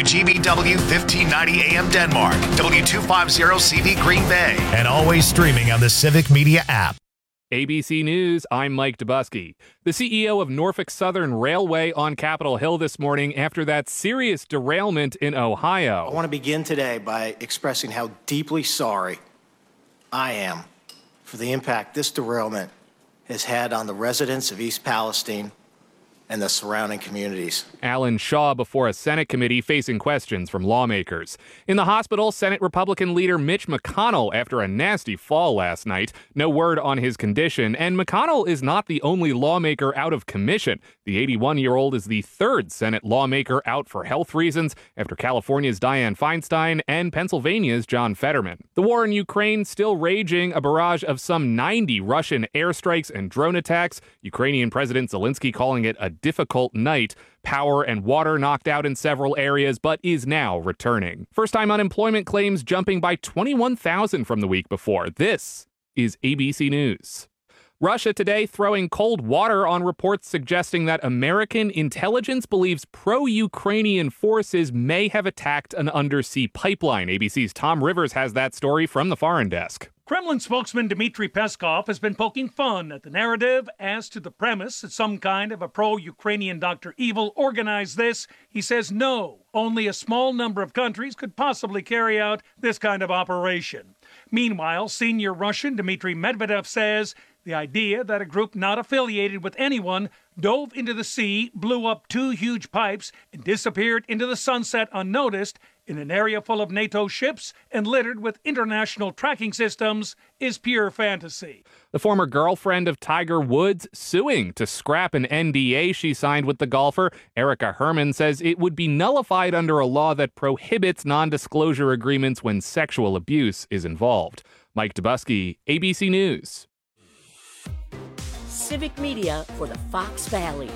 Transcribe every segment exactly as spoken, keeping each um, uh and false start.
G B W fifteen ninety A M Denmark, W two fifty C V Green Bay, and always streaming on the Civic Media app. A B C News, I'm Mike Dubusky. The C E O of Norfolk Southern Railway on Capitol Hill this morning after that serious derailment in Ohio. I want to begin today by expressing how deeply sorry I am for the impact this derailment has had on the residents of East Palestine and the surrounding communities. Alan Shaw before a Senate committee facing questions from lawmakers. In the hospital, Senate Republican leader Mitch McConnell after a nasty fall last night. No word on his condition, and McConnell is not the only lawmaker out of commission. The eighty-one-year-old is the third Senate lawmaker out for health reasons after California's Dianne Feinstein and Pennsylvania's John Fetterman. The war in Ukraine still raging, a barrage of some ninety Russian airstrikes and drone attacks. Ukrainian President Zelensky calling it a difficult night. Power and water knocked out in several areas, but is now returning. First-time unemployment claims jumping by twenty-one thousand from the week before. This is A B C News. Russia today throwing cold water on reports suggesting that American intelligence believes pro-Ukrainian forces may have attacked an undersea pipeline. A B C's Tom Rivers has that story from the Foreign Desk. Kremlin spokesman Dmitry Peskov has been poking fun at the narrative as to the premise that some kind of a pro-Ukrainian Doctor Evil organized this. He says no, only a small number of countries could possibly carry out this kind of operation. Meanwhile, senior Russian Dmitry Medvedev says the idea that a group not affiliated with anyone dove into the sea, blew up two huge pipes, and disappeared into the sunset unnoticed in an area full of NATO ships and littered with international tracking systems is pure fantasy. The former girlfriend of Tiger Woods suing to scrap an N D A she signed with the golfer. Erica Herman says it would be nullified under a law that prohibits non-disclosure agreements when sexual abuse is involved. Mike Dubusky, A B C News. Civic Media for the Fox Valley.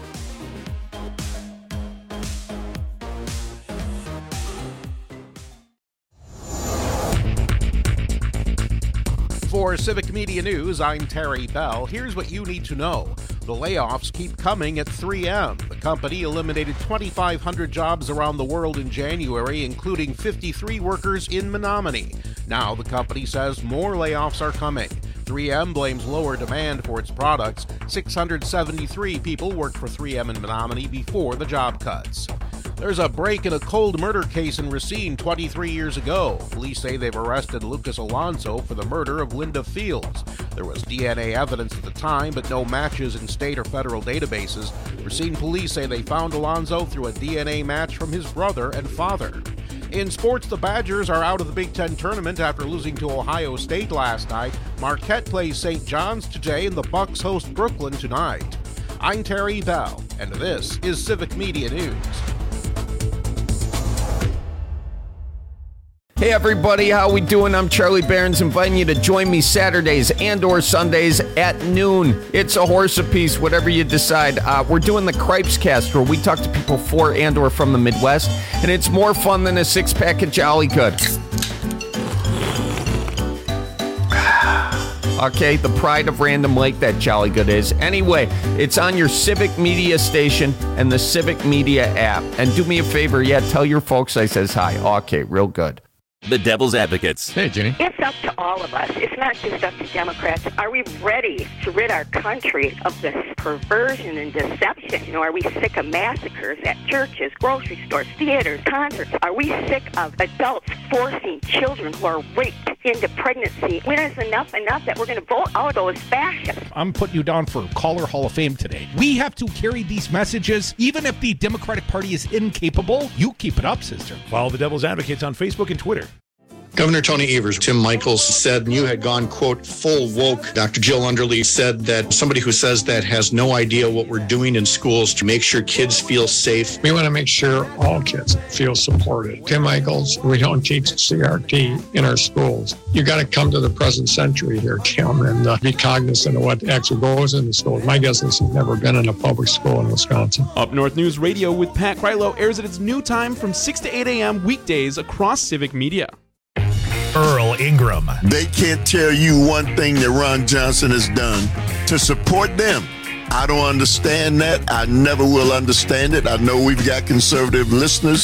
For Civic Media News, I'm Terry Bell. Here's what you need to know. The layoffs keep coming at three M. The company eliminated twenty-five hundred jobs around the world in January, including fifty-three workers in Menominee. Now the company says more layoffs are coming. three M blames lower demand for its products. six hundred seventy-three people worked for three M in Menominee before the job cuts. There's a break in a cold murder case in Racine twenty-three years ago. Police say they've arrested Lucas Alonso for the murder of Linda Fields. There was D N A evidence at the time, but no matches in state or federal databases. Racine police say they found Alonso through a D N A match from his brother and father. In sports, the Badgers are out of the Big Ten tournament after losing to Ohio State last night. Marquette plays Saint John's today, and the Bucks host Brooklyn tonight. I'm Terry Bell, and this is Civic Media News. Hey everybody, how we doing? I'm Charlie Barons, inviting you to join me Saturdays and or Sundays at noon. It's a horse apiece, whatever you decide. Uh, we're doing the Cripes Cast, where we talk to people for and or from the Midwest, and it's more fun than a six-pack of Jolly Good. Okay, the pride of Random Lake, that Jolly Good is. Anyway, it's on your Civic Media station and the Civic Media app. And do me a favor, yeah, tell your folks I says hi. Okay, real good. The Devil's Advocates. Hey, Jenny. It's up to all of us. It's not just up to Democrats. Are we ready to rid our country of this perversion and deception? You know, are we sick of massacres at churches, grocery stores, theaters, concerts? Are we sick of adults forcing children who are raped into pregnancy? When is enough enough that we're going to vote out those fascists? I'm putting you down for Caller Hall of Fame today. We have to carry these messages, even if the Democratic Party is incapable. You keep it up, sister. Follow the Devil's Advocates on Facebook and Twitter. Governor Tony Evers, Tim Michaels said you had gone, quote, full woke. Doctor Jill Underly said that somebody who says that has no idea what we're doing in schools to make sure kids feel safe. We want to make sure all kids feel supported. Tim Michaels, we don't teach C R T in our schools. You got to come to the present century here, Tim, and uh, be cognizant of what actually goes in the schools. My guess is he's never been in a public school in Wisconsin. Up North News Radio with Pat Krylo airs at its new time from six to eight a.m. weekdays across Civic Media. Earl Ingram. They can't tell you one thing that Ron Johnson has done to support them. I don't understand that. I never will understand it. I know we've got conservative listeners,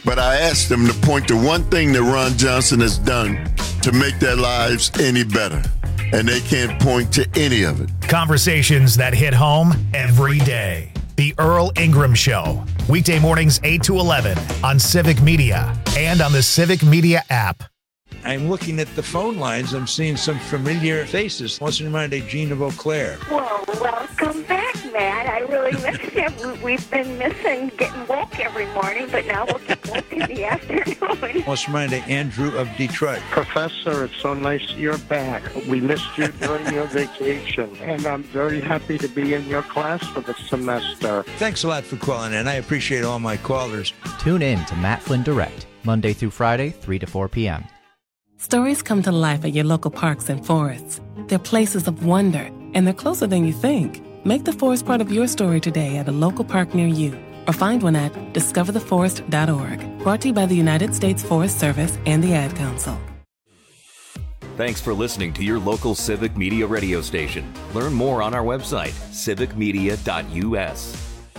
but I asked them to point to one thing that Ron Johnson has done to make their lives any better. And they can't point to any of it. Conversations that hit home every day. The Earl Ingram Show. Weekday mornings eight to eleven on Civic Media and on the Civic Media app. I'm looking at the phone lines. I'm seeing some familiar faces. What's in mind, Jean of Eau Claire? Well, welcome back, Matt. I really missed you. We've been missing getting woke every morning, but now we'll get woke in the afternoon. What's in mind, Andrew of Detroit? Professor, it's so nice you're back. We missed you during your vacation, and I'm very happy to be in your class for the semester. Thanks a lot for calling in. I appreciate all my callers. Tune in to Matt Flynn Direct, Monday through Friday, three to four p.m. Stories come to life at your local parks and forests. They're places of wonder, and they're closer than you think. Make the forest part of your story today at a local park near you, or find one at discover the forest dot org. Brought to you by the United States Forest Service and the Ad Council. Thanks for listening to your local Civic Media radio station. Learn more on our website, civic media dot u s.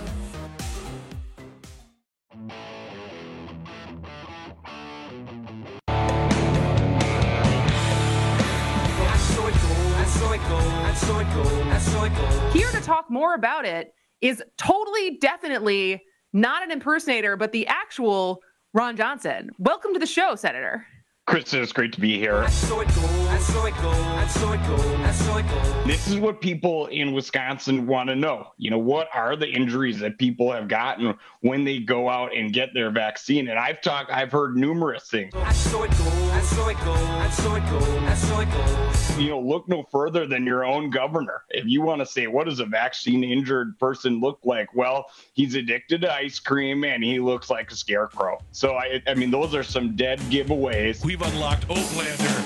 Here to talk more about it is totally, definitely not an impersonator, but the actual Ron Johnson. Welcome to the show, Senator. Kristen, it's great to be here. I saw it go, I saw it go, I saw it go, I saw it go. This is what people in Wisconsin want to know. You know, what are the injuries that people have gotten when they go out and get their vaccine? And I've talked, I've heard numerous things. I saw it go, I saw it go, I saw it go, I saw it go. You know, look no further than your own governor. If you want to say, what does a vaccine injured person look like? Well, he's addicted to ice cream and he looks like a scarecrow. So, I, I mean, those are some dead giveaways. We've unlocked Oaklander.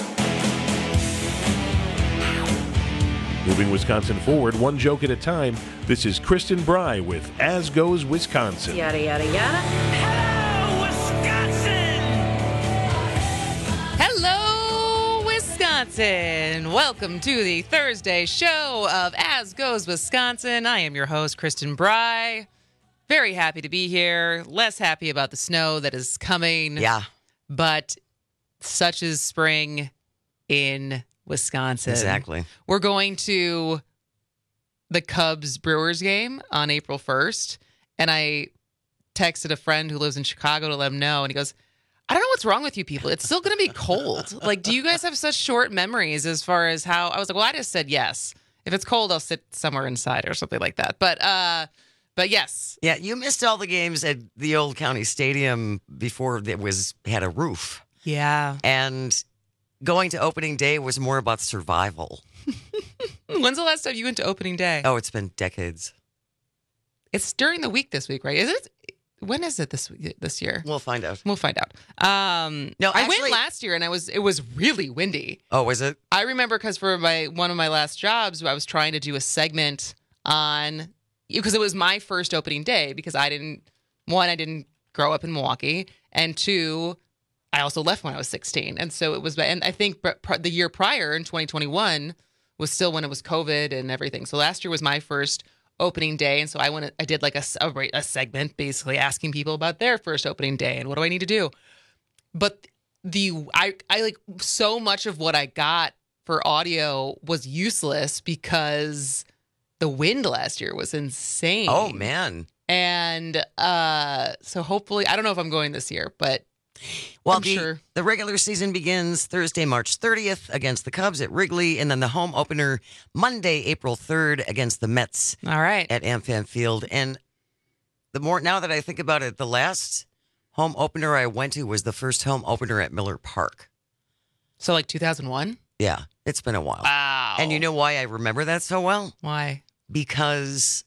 Moving Wisconsin forward, one joke at a time. This is Kristen Bry with As Goes Wisconsin. Yada, yada, yada. Hello, Wisconsin! Hello, Wisconsin! Welcome to the Thursday show of As Goes Wisconsin. I am your host, Kristen Bry. Very happy to be here. Less happy about the snow that is coming. Yeah. But such is spring in Wisconsin. Exactly. We're going to the Cubs Brewers game on April first, and I texted a friend who lives in Chicago to let him know, and he goes, I don't know what's wrong with you people. It's still going to be cold. Like, do you guys have such short memories as far as how... I was like, well, I just said yes. If it's cold, I'll sit somewhere inside or something like that. But, uh... But yes. Yeah, you missed all the games at the old county stadium before it was had a roof. Yeah. And going to opening day was more about survival. When's the last time you went to opening day? Oh, it's been decades. It's during the week this week, right? Is it? When is it this this year? We'll find out. We'll find out. Um, no, I actually, went last year and I was it was really windy. Oh, was it? I remember because for my one of my last jobs, I was trying to do a segment on. Because it was my first opening day because I didn't, one, I didn't grow up in Milwaukee, and two, I also left when I was sixteen. And so it was, and I think the year prior in twenty twenty-one was still when it was COVID and everything. So last year was my first opening day. And so I went, I did like a, a, a segment basically asking people about their first opening day and what do I need to do? But the, I, I like so much of what I got for audio was useless because the wind last year was insane. Oh, man. And uh, so hopefully, I don't know if I'm going this year, but well, I'm the, sure. The regular season begins Thursday, March thirtieth against the Cubs at Wrigley, and then the home opener Monday, April third against the Mets. All right. At AmFam Field. And the more now that I think about it, the last home opener I went to was the first home opener at Miller Park. So like two thousand one? Yeah, it's been a while. Wow. And you know why I remember that so well? Why? Because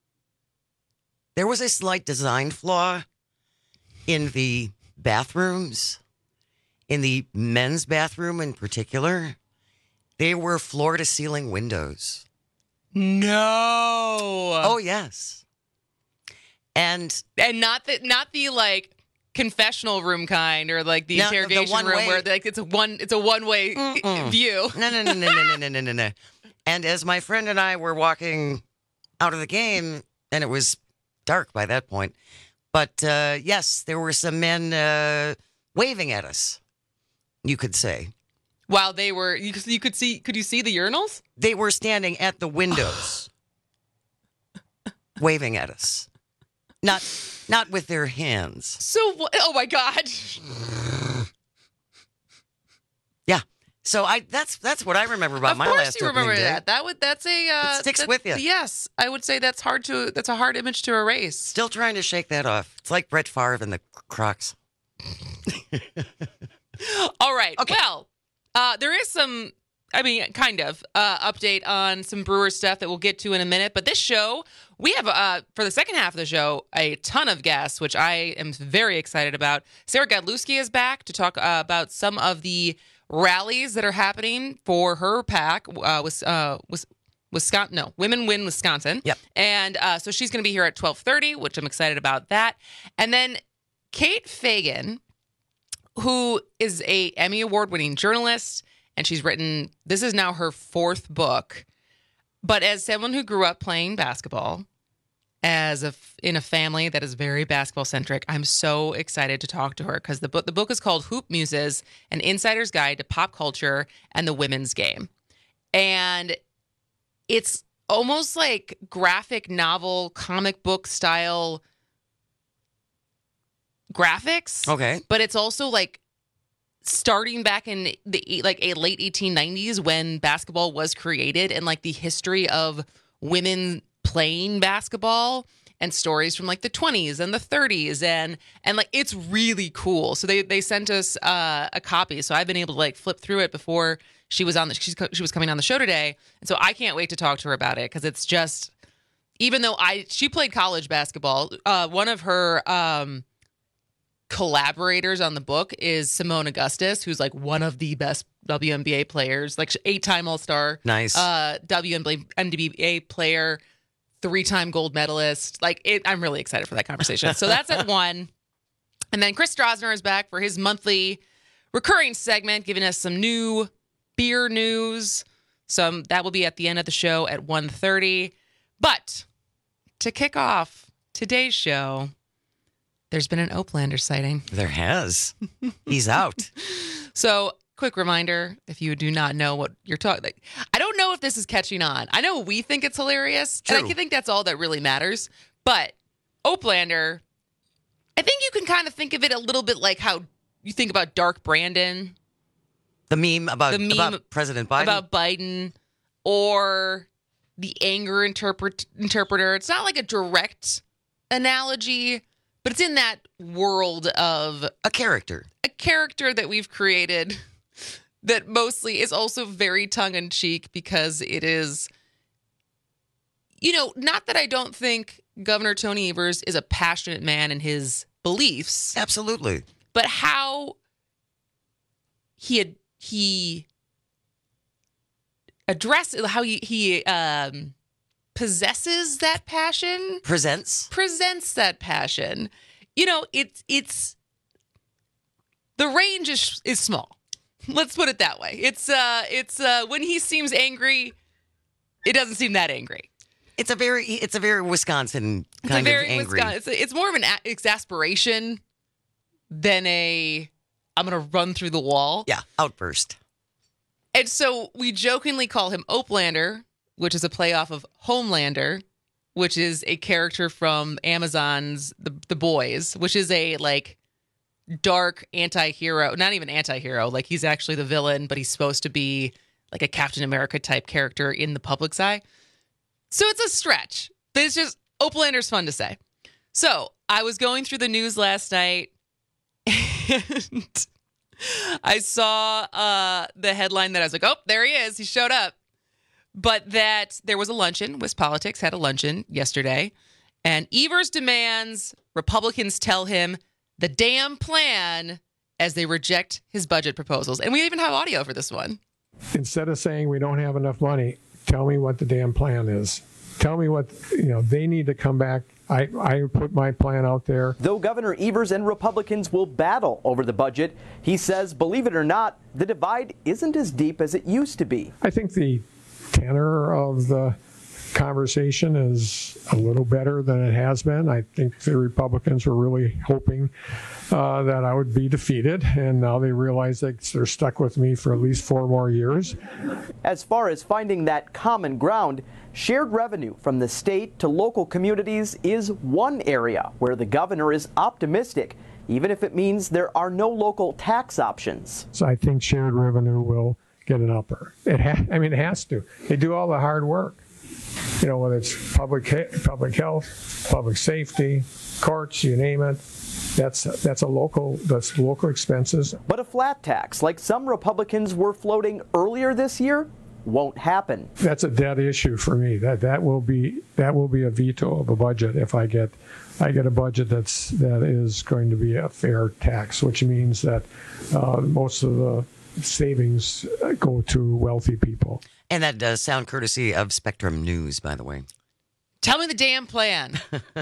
there was a slight design flaw in the bathrooms, in the men's bathroom in particular. They were floor-to-ceiling windows. No. Oh, yes. And and not the not the like confessional room kind or like the no, interrogation the room way. where like it's a one it's a one-way Mm-mm. view. No, no, no, no, no, no, no, no, no. And as my friend and I were walking out of the game, and it was dark by that point, But uh, yes, there were some men uh, waving at us, you could say. While they were, you, you could see, could you see the urinals? They were standing at the windows, waving at us. Not, not with their hands. So, oh my God. Yeah. So I that's that's what I remember about of my course last you remember opening day. that. That would that's a uh, It sticks that's- with you. Yes, I would say that's hard to that's a hard image to erase. Still trying to shake that off. It's like Brett Favre and the Crocs. All right. Well, uh, there is some, I mean, kind of uh, update on some Brewer stuff that we'll get to in a minute. But this show, we have, uh, for the second half of the show, a ton of guests, which I am very excited about. Sarah Godlewski is back to talk uh, about some of the rallies that are happening for her PAC, uh, with, uh, with Wisconsin, no, Women Win Wisconsin. Yep. And uh, so she's going to be here at twelve thirty, which I'm excited about that. And then Kate Fagan, who is a Emmy Award-winning journalist, and she's written, this is now her fourth book. But as someone who grew up playing basketball, as a, in a family that is very basketball-centric, I'm so excited to talk to her because the book, the book is called Hoop Muses, An Insider's Guide to Pop Culture and the Women's Game. And it's almost like graphic novel, comic book style graphics. Okay. But it's also like starting back in the like a late eighteen nineties when basketball was created and like the history of women playing basketball and stories from like the twenties and the thirties and and like it's really cool. So they they sent us uh, a copy. So I've been able to like flip through it before she was on the she's, she was coming on the show today. And so I can't wait to talk to her about it because it's just, even though I she played college basketball, uh, one of her um, collaborators on the book is Simone Augustus, who's like one of the best W N B A players, like eight-time All-Star, Nice. uh, W N B A player, three-time gold medalist. Like it, I'm really excited for that conversation. So that's at one. And then Chris Strosner is back for his monthly recurring segment, giving us some new beer news. So um, that will be at the end of the show at one thirty. But to kick off today's show, there's been an Oaklander sighting. There has. He's out. So, quick reminder, if you do not know what you're talking, like, I don't know if this is catching on. I know we think it's hilarious, True. and I think that's all that really matters. But Oaklander, I think you can kind of think of it a little bit like how you think about Dark Brandon. The meme about, The meme about President Biden. About Biden, or the anger interpret, interpreter. It's not like a direct analogy, but it's in that world of a character. A character that we've created that mostly is also very tongue-in-cheek because it is, you know, not that I don't think Governor Tony Evers is a passionate man in his beliefs. Absolutely. But how he had, he addresses, how he, he um, possesses that passion. Presents. Presents that passion. You know, it's, it's, the range is is small. Let's put it that way. It's, uh, it's, uh, when he seems angry, it doesn't seem that angry. It's a very, it's a very Wisconsin It's kind a very of angry. Wisconsin. It's, it's more of an a- exasperation than a I'm going to run through the wall. Yeah, outburst. And so we jokingly call him Oaklander, which is a playoff of Homelander, which is a character from Amazon's The, the Boys, which is a like dark anti-hero, not even anti-hero, like he's actually the villain, but he's supposed to be like a Captain America type character in the public's eye. So it's a stretch, but it's just, Oaklander's fun to say. So I was going through the news last night and I saw uh, the headline that I was like, oh, there he is. He showed up. But that there was a luncheon. WisPolitics had a luncheon yesterday. And Evers demands Republicans tell him the damn plan as they reject his budget proposals. And we even have audio for this one. Instead of saying we don't have enough money, tell me what the damn plan is. Tell me what, you know, they need to come back. I, I put my plan out there. Though Governor Evers and Republicans will battle over the budget, he says, believe it or not, the divide isn't as deep as it used to be. I think the tenor of the conversation is a little better than it has been. I think the Republicans were really hoping uh, that I would be defeated, and now they realize that they're stuck with me for at least four more years. As far as finding that common ground, shared revenue from the state to local communities is one area where the governor is optimistic, even if it means there are no local tax options. So I think shared revenue will get an upper. It ha- I mean, it has to. They do all the hard work. You know, whether it's public he- public health, public safety, courts, you name it. That's that's a local that's local expenses. But a flat tax, like some Republicans were floating earlier this year, won't happen. That's a dead issue for me. That that will be that will be a veto of a budget if I get I get a budget that's that is going to be a fair tax, which means that uh, most of the savings go to wealthy people. And that does sound courtesy of Spectrum News, by the way. Tell me the damn plan.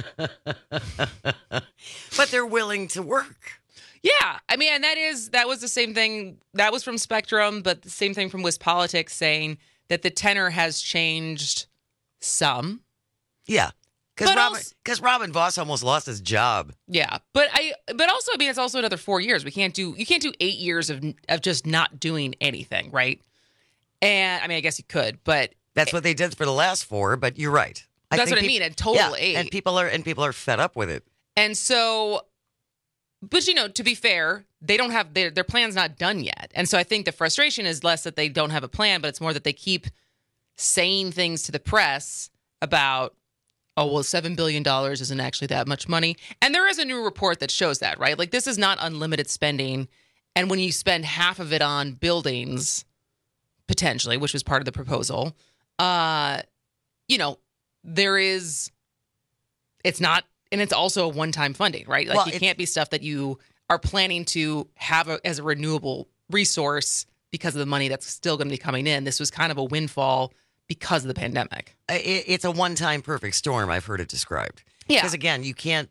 But they're willing to work. Yeah, I mean, and that is that was the same thing. That was from Spectrum, but the same thing from WisPolitics, saying that the tenor has changed some. Yeah, because But Robin, also- 'cause Robin Voss almost lost his job. Yeah, but I, but also, I mean, it's also another four years. We can't do you can't do eight years of of just not doing anything, right? And I mean, I guess you could, but That's what they did for the last four. But you're right. That's think what I peop- mean, a total yeah, eight. and people are and people are fed up with it. And so, but you know, to be fair, they don't have their their plan's not done yet. And so I think the frustration is less that they don't have a plan, but it's more that they keep saying things to the press about, oh, well, seven billion dollars isn't actually that much money. And there is a new report that shows that, right? Like, this is not unlimited spending. And when you spend half of it on buildings, potentially, which was part of the proposal, uh, you know, there is, it's not, and it's also a one-time funding, right? Like, Well, it it's- can't be stuff that you are planning to have a, as a renewable resource because of the money that's still going to be coming in. This was kind of a windfall because of the pandemic. It, it's a one-time perfect storm. I've heard it described. Yeah. Because again, you can't.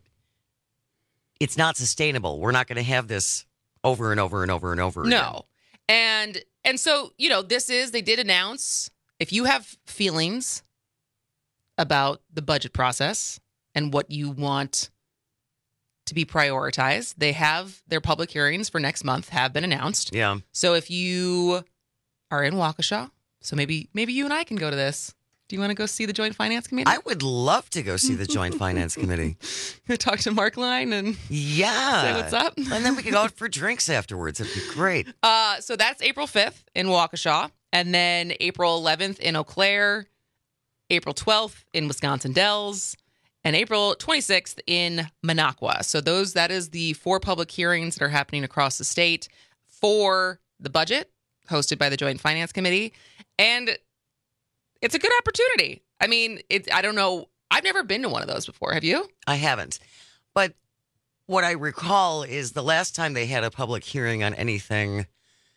It's not sustainable. We're not going to have this over and over and over and over. No. again. And and so, you know, this is, they did announce, if you have feelings about the budget process and what you want to be prioritized, they have their public hearings for next month have been announced. Yeah. So if you are in Waukesha, so maybe maybe you and I can go to this. Do you want to go see the Joint Finance Committee? I would love to go see the Joint Finance Committee. Talk to Mark Line and Yeah. say what's up. And then we could go out for drinks afterwards. It'd be great. Uh, so that's April fifth in Waukesha, and then April eleventh in Eau Claire, April twelfth in Wisconsin Dells, and April twenty-sixth in Minocqua. So those that is the four public hearings that are happening across the state for the budget hosted by the Joint Finance Committee. And it's a good opportunity. I mean, it, I don't know. I've never been to one of those before. Have you? I haven't. But what I recall is the last time they had a public hearing on anything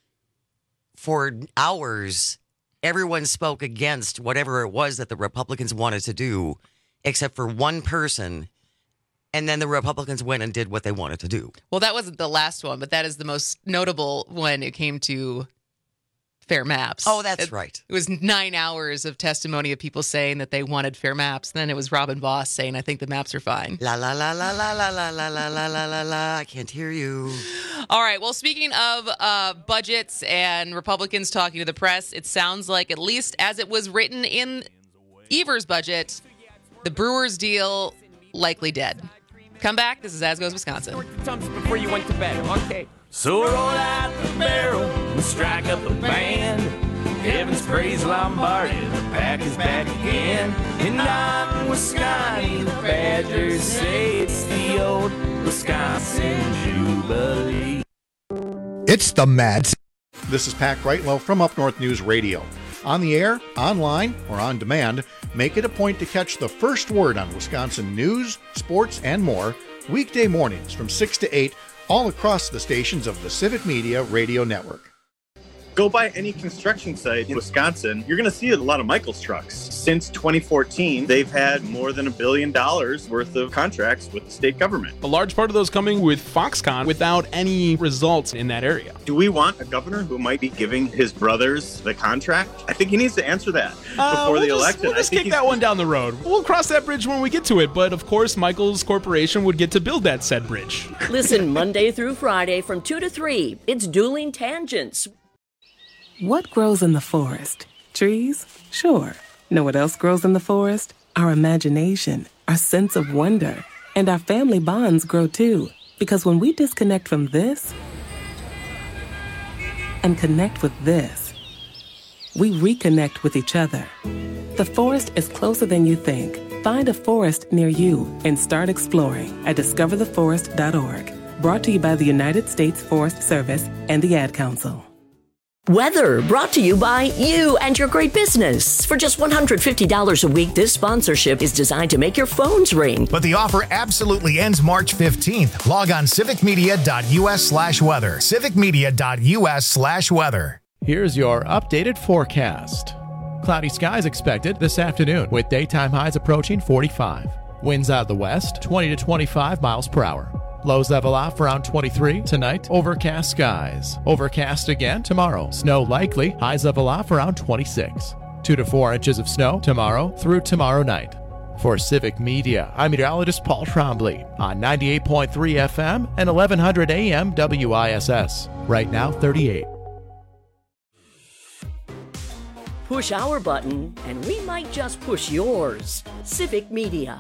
for hours, everyone spoke against whatever it was that the Republicans wanted to do, except for one person. And then the Republicans went and did what they wanted to do. Well, that wasn't the last one, but that is the most notable when it came to fair maps. Oh, that's it, right. It was nine hours of testimony of people saying that they wanted fair maps. Then it was Robin Voss saying, I think the maps are fine. La la la la la la la la la la la la la. I can't hear you. All right. Well, speaking of uh, budgets and Republicans talking to the press, it sounds like, at least as it was written in Evers' budget, the Brewers deal likely dead. Come back. This is As Goes Wisconsin. Before you went to bed, okay. So roll out the barrel and strike up a band. Heaven's praise Lombardi, the pack is back again. And on Wisconsin, the Badgers say it's the old Wisconsin Jubilee. It's the Mad. This is Pat Greitlow from Up North News Radio. On the air, online, or on demand, make it a point to catch the first word on Wisconsin news, sports, and more weekday mornings from six to eight all across the stations of the Civic Media Radio Network. Go by any construction site in Wisconsin, you're going to see a lot of Michaels trucks. Since twenty fourteen, they've had more than a billion dollars worth of contracts with the state government. A large part of those coming with Foxconn without any results in that area. Do we want a governor who might be giving his brothers the contract? I think he needs to answer that Uh, before we'll the just, election. We'll just I think kick he's- that one down the road. We'll cross that bridge when we get to it. But of course, Michaels Corporation would get to build that said bridge. Listen Monday through Friday from two to three. It's Dueling Tangents. What grows in the forest? Trees? Sure. Know what else grows in the forest? Our imagination, our sense of wonder, and our family bonds grow too. Because when we disconnect from this and connect with this, we reconnect with each other. The forest is closer than you think. Find a forest near you and start exploring at discover the forest dot org. Brought to you by the United States Forest Service and the Ad Council. Weather brought to you by you and your great business. For just one hundred fifty dollars a week, this sponsorship is designed to make your phones ring. But the offer absolutely ends March fifteenth. Log on civicmedia.us slash weather. civicmedia.us slash weather. Here's your updated forecast. Cloudy skies expected this afternoon with daytime highs approaching forty-five. Winds out of the west, twenty to twenty-five miles per hour. Lows level off around twenty-three. Tonight, overcast skies. Overcast again tomorrow. Snow likely. Highs level off around twenty-six. Two to four inches of snow tomorrow through tomorrow night. For Civic Media, I'm meteorologist Paul Trombley on ninety-eight point three F M and eleven hundred A M W I S S. Right now, thirty-eight. Push our button, and we might just push yours. Civic Media.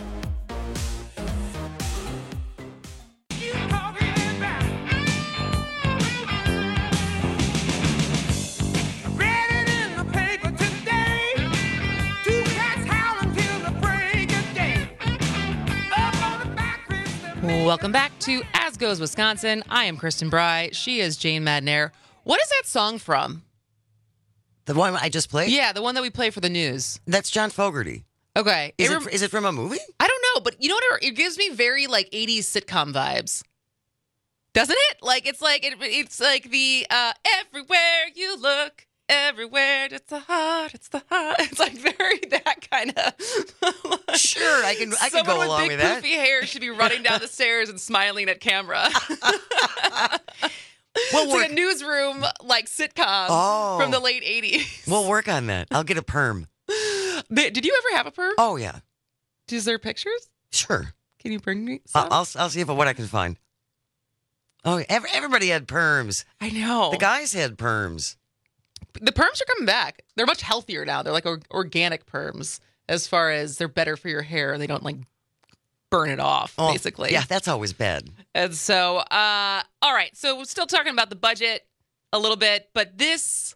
Welcome back to As Goes Wisconsin. I am Kristen Bry. She is Jane Madnair. What is that song from? The one I just played? Yeah, the one that we play for the news. That's John Fogerty. Okay. Is it, it, rem- is it from a movie? I don't know, but you know what? It gives me very like eighties sitcom vibes. Doesn't it? Like it's like it, it's like the uh, everywhere you look, everywhere it's the heart, it's the heart. It's like very that kind of. Sure, I can I can Someone go along with with big that. poofy hair should be running down the stairs and smiling at camera. We'll it's work. like a newsroom like sitcom Oh. from the late eighties. We'll work on that. I'll get a perm. Did you ever have a perm? Oh yeah. Is there pictures? Sure. Can you bring me I'll some? I'll, I'll see if what I can find. Oh, every, everybody had perms. I know. The guys had perms. The perms are coming back. They're much healthier now. They're like or- organic perms as far as they're better for your hair. They don't like burn it off, Oh, basically. Yeah, that's always bad. And so, uh, all right. So we're still talking about the budget a little bit, but this,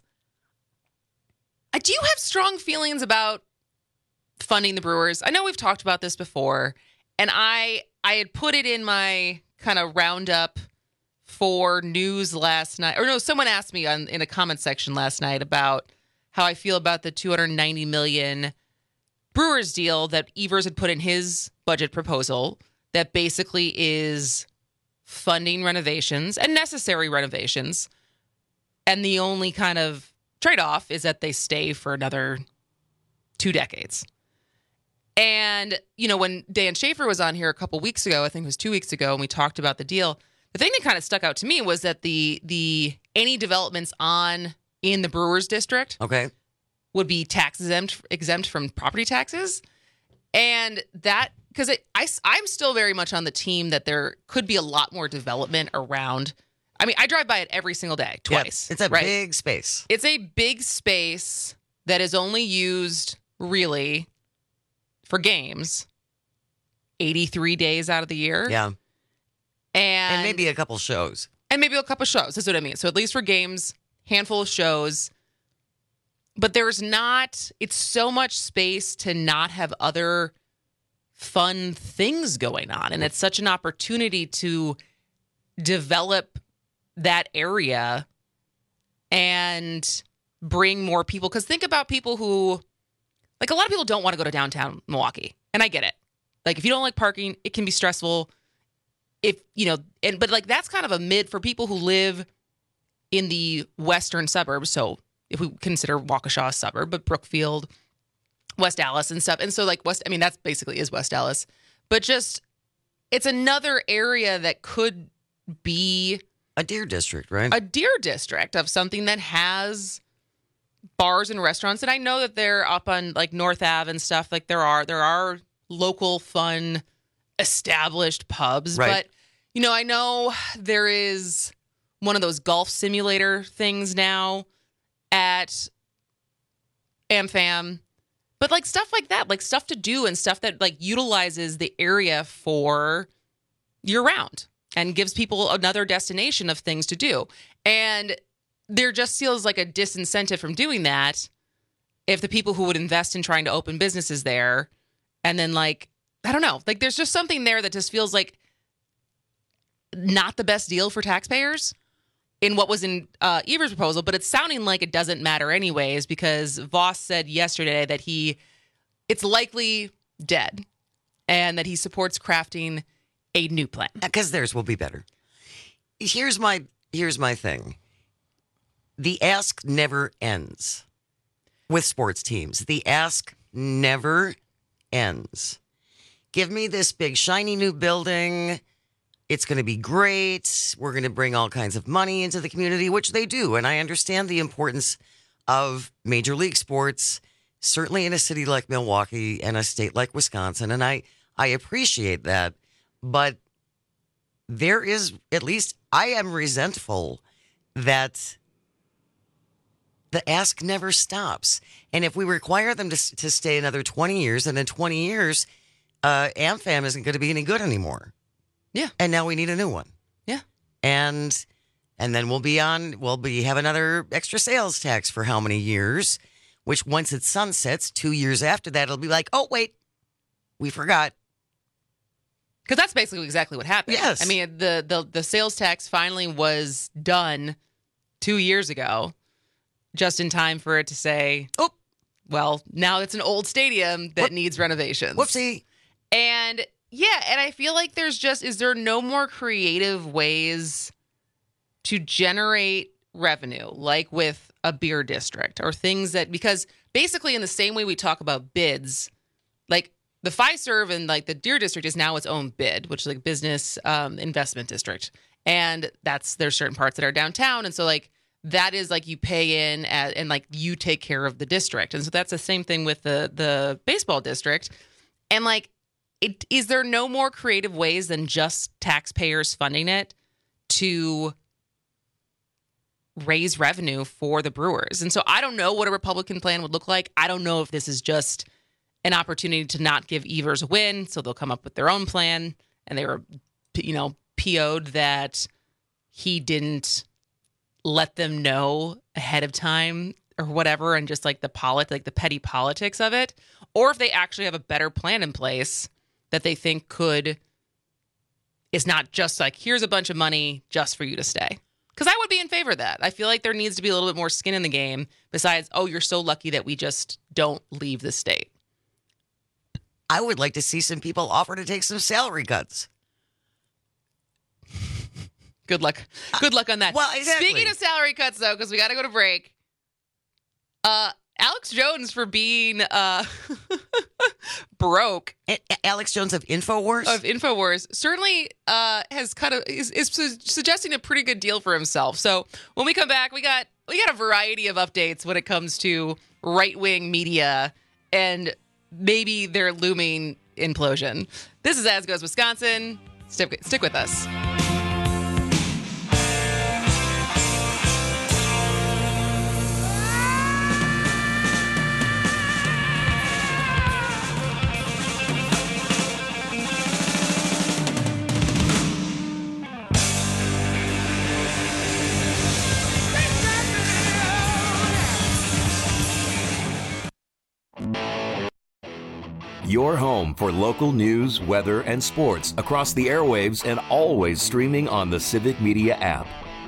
I do have strong feelings about funding the Brewers. I know we've talked about this before, and I I had put it in my kind of roundup for news last night. Or no, someone asked me on in a comment section last night about how I feel about the two hundred ninety million dollars Brewers deal that Evers had put in his budget proposal that basically is funding renovations and necessary renovations. And the only kind of trade-off is that they stay for another two decades. And, you know, when Dan Schaefer was on here a couple weeks ago, I think it was two weeks ago, and we talked about the deal, the thing that kind of stuck out to me was that the the any developments on in the Brewers district Okay. would be tax exempt exempt from property taxes. And that, because I, I'm still very much on the team that there could be a lot more development around. I mean, I drive by it every single day, twice. Yep, it's a right? big space. It's a big space that is only used really for games eighty-three days out of the year. Yeah. And, And maybe a couple shows. And maybe a couple shows. That's what I mean. So at least for games, handful of shows. But there's not, it's so much space to not have other fun things going on. And it's such an opportunity to develop that area and bring more people. Because think about people who, like a lot of people don't want to go to downtown Milwaukee. And I get it. Like if you don't like parking, it can be stressful. If, you know, and but like that's kind of a mid for people who live in the western suburbs. So if we consider Waukesha a suburb, but Brookfield, West Allis and stuff. And so like West, I mean, that's basically is West Allis, but just it's another area that could be a deer district, right? A deer district of something that has bars and restaurants. And I know that they're up on like North Ave and stuff. Like there are, there are local fun established pubs, right. But you know, I know there is one of those golf simulator things now at AmFam, but like stuff like that, like stuff to do and stuff that like utilizes the area for year round and gives people another destination of things to do. And there just feels like a disincentive from doing that if the people who would invest in trying to open businesses there and then like, I don't know, like there's just something there that just feels like not the best deal for taxpayers in what was in uh, Evers' proposal, but it's sounding like it doesn't matter anyways because Voss said yesterday that he, it's likely dead and that he supports crafting a new plan. Because theirs will be better. Here's my, here's my thing. The ask never ends with sports teams. The ask never ends. Give me this big shiny new building. It's going to be great. We're going to bring all kinds of money into the community, which they do. And I understand the importance of major league sports, certainly in a city like Milwaukee and a state like Wisconsin. And I, I appreciate that. But there is, at least I am resentful that the ask never stops. And if we require them to, to stay another twenty years, and in twenty years, uh, AmFam isn't going to be any good anymore. Yeah. And now we need a new one. Yeah. And and then we'll be on, we'll be have another extra sales tax for how many years, which once it sunsets, two years after that, it'll be like, oh, wait, we forgot. Because that's basically exactly what happened. Yes. I mean, the, the, the sales tax finally was done two years ago, just in time for it to say, oh, well, now it's an old stadium that Whoop. needs renovations. Whoopsie. And yeah, and I feel like there's just, is there no more creative ways to generate revenue, like with a beer district or things that, because basically in the same way we talk about bids, like the Fiserv and like the Deer District is now its own bid, which is like business um, investment district. And that's, there's certain parts that are downtown. And so like, that is like you pay in at, and like you take care of the district. And so that's the same thing with the, the baseball district. And like, It, is there no more creative ways than just taxpayers funding it to raise revenue for the Brewers? And so I don't know what a Republican plan would look like. I don't know if this is just an opportunity to not give Evers a win, so they'll come up with their own plan. And they were, you know, P O'd that he didn't let them know ahead of time or whatever, and just like the polit, like the petty politics of it, or if they actually have a better plan in place that they think could, is not just like, here's a bunch of money just for you to stay. Because I would be in favor of that. I feel like there needs to be a little bit more skin in the game besides, oh, you're so lucky that we just don't leave the state. I would like to see some people offer to take some salary cuts. Good luck. Good luck on that. Well, exactly. Speaking of salary cuts, though, because we got to go to break, uh, Alex Jones for being uh, broke. Alex Jones of InfoWars? Of InfoWars certainly uh, has kind of is, is su- suggesting a pretty good deal for himself. So when we come back, we got we got a variety of updates when it comes to right-wing media and maybe their looming implosion. This is As Goes Wisconsin. Stick, stick with us. Your home for local news, weather, and sports across the airwaves and always streaming on the Civic Media app.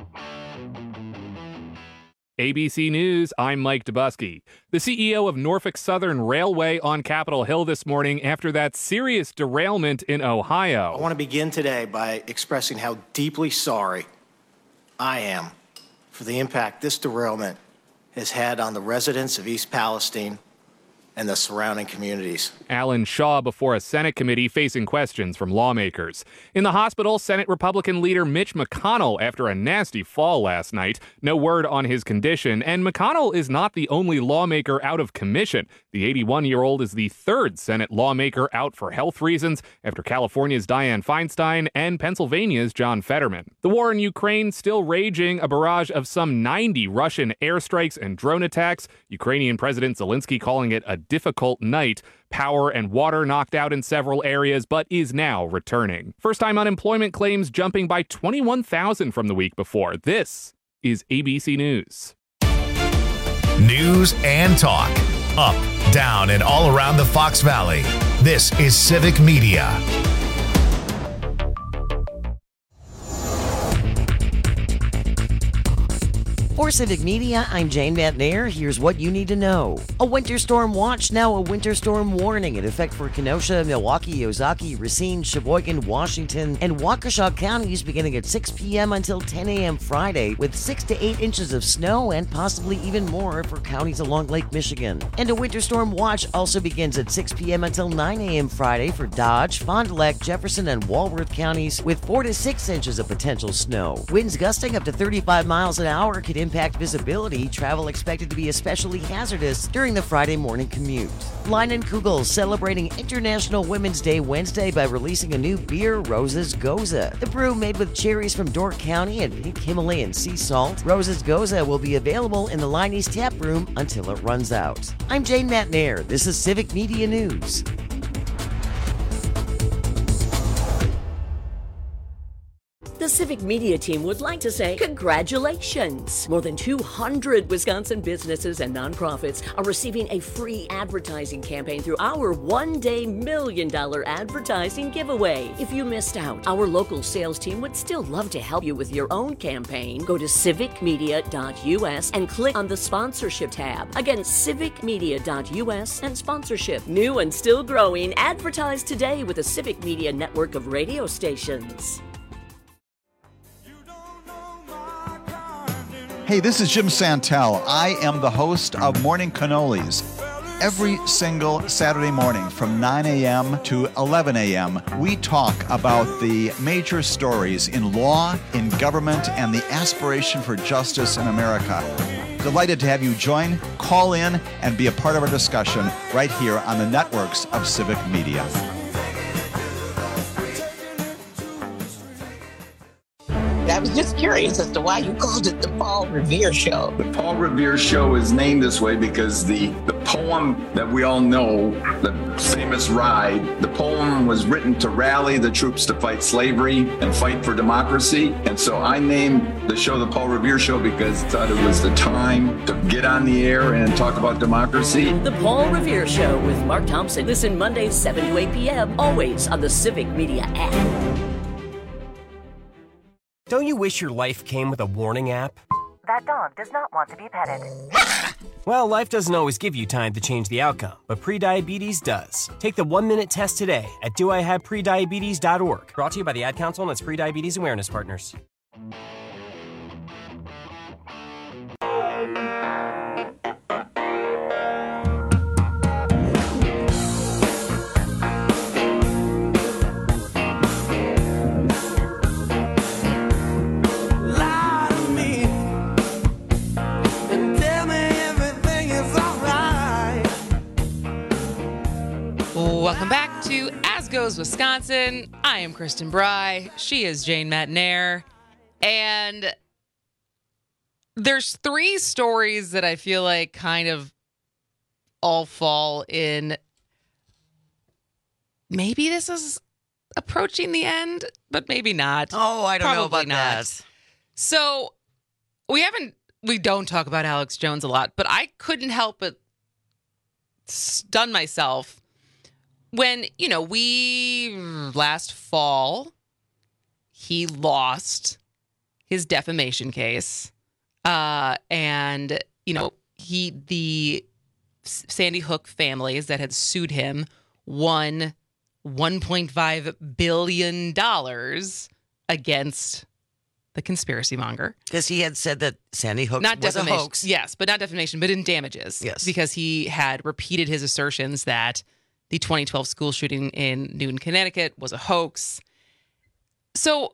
A B C News, I'm Mike Dubusky. The C E O of Norfolk Southern Railway on Capitol Hill this morning after that serious derailment in Ohio. I want to begin today by expressing how deeply sorry I am for the impact this derailment has had on the residents of East Palestine and the surrounding communities. Alan Shaw before a Senate committee facing questions from lawmakers. In the hospital, Senate Republican leader Mitch McConnell after a nasty fall last night. No word on his condition, and McConnell is not the only lawmaker out of commission. The eighty-one-year-old is the third Senate lawmaker out for health reasons after California's Dianne Feinstein and Pennsylvania's John Fetterman. The war in Ukraine still raging, a barrage of some ninety Russian airstrikes and drone attacks. Ukrainian President Zelensky calling it a difficult night. Power and water knocked out in several areas, but is now returning. First-time unemployment claims jumping by twenty-one thousand from the week before. This is A B C News. News and talk. Up, down, and all around the Fox Valley. This is Civic Media. For Civic Media, I'm Jane McNair. Here's what you need to know. A winter storm watch, now a winter storm warning in effect for Kenosha, Milwaukee, Ozaki, Racine, Sheboygan, Washington, and Waukesha counties beginning at six p.m. until ten a.m. Friday, with six to eight inches of snow and possibly even more for counties along Lake Michigan. And a winter storm watch also begins at six p.m. until nine a.m. Friday for Dodge, Fond du Lac, Jefferson, and Walworth counties, with four to six inches of potential snow. Winds gusting up to thirty-five miles an hour could impact Impact visibility. Travel expected to be especially hazardous during the Friday morning commute. Leinenkugel celebrating International Women's Day Wednesday by releasing a new beer, Rose's Goza. The brew made with cherries from Dork County and pink Himalayan sea salt, Rose's Goza will be available in the Leinie's tap room until it runs out. I'm Jane Matnair. This is Civic Media News. The Civic Media team would like to say congratulations. More than two hundred Wisconsin businesses and nonprofits are receiving a free advertising campaign through our one-day million dollar advertising giveaway. If you missed out, our local sales team would still love to help you with your own campaign. Go to civic media dot u s and click on the sponsorship tab. Again, civic media dot u s and sponsorship. New and still growing, advertise today with the Civic Media network of radio stations. Hey, this is Jim Santel. I am the host of Morning Cannolis. Every single Saturday morning from nine a.m. to eleven a.m., we talk about the major stories in law, in government, and the aspiration for justice in America. Delighted to have you join, call in, and be a part of our discussion right here on the networks of Civic Media. I was just curious as to why you called it the Paul Revere Show. The Paul Revere Show is named this way because the, the poem that we all know, the famous Ride, the poem was written to rally the troops to fight slavery and fight for democracy. And so I named the show the Paul Revere Show because I thought it was the time to get on the air and talk about democracy. The Paul Revere Show with Mark Thompson. Listen Mondays seven to eight p.m. always on the Civic Media app. Don't you wish your life came with a warning app? That dog does not want to be petted. Well, life doesn't always give you time to change the outcome, but prediabetes does. Take the one-minute test today at do I have prediabetes dot org. Brought to you by the Ad Council and its Prediabetes Awareness Partners. Welcome back to As Goes Wisconsin. I am Kristen Bry. She is Jane Matnair. And there's three stories that I feel like kind of all fall in. Maybe this is approaching the end, but maybe not. Oh, I don't Probably know about not. that. So we haven't, we don't talk about Alex Jones a lot, but I couldn't help but stun myself when, you know, we last fall, he lost his defamation case. Uh, and, you know, he, the Sandy Hook families that had sued him won one point five billion dollars against the conspiracy monger. Because he had said that Sandy Hook not was a defamation, hoax. Yes, but not defamation, but in damages. Yes. Because he had repeated his assertions that the twenty twelve school shooting in Newton, Connecticut was a hoax. So